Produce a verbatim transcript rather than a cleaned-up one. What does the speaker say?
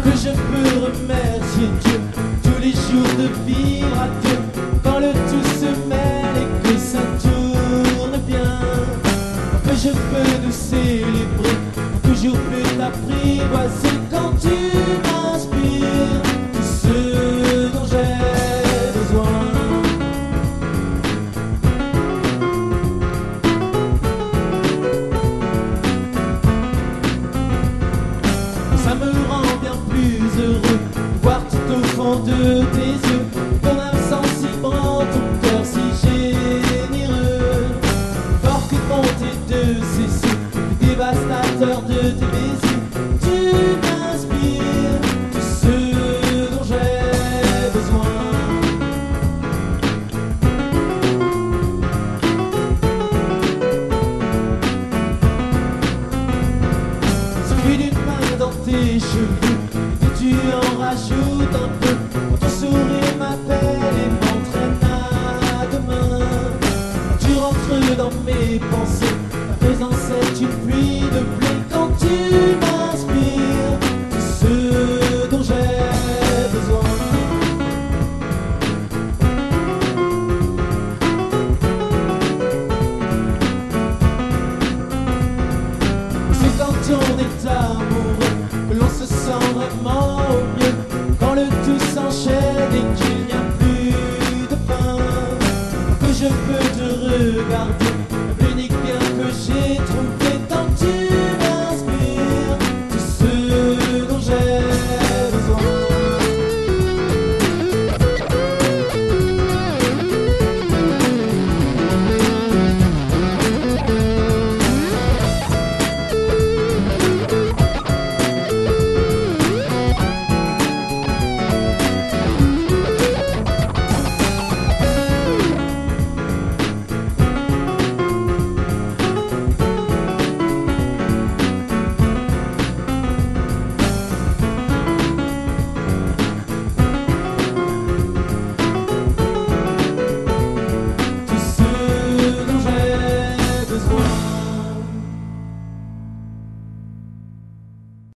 que je peux remercier Dieu tous les jours de vivre à Dieu, quand le tout se mêle et que ça tourne bien. Que je peux nous célébrer, toujours plus t'apprivoiser quand tu m'inspires tout ce dont j'ai besoin. Ça me rend bien plus heureux, voir tout au fond de tes yeux, ton âme sensible, ton cœur si généreux, fort que monter de ces cieux, le dévastateur de tes baisers. Tu m'inspires tout ce dont j'ai besoin. Suffit d'une main dans tes cheveux et tu en rajoutes un peu pour ton sourire.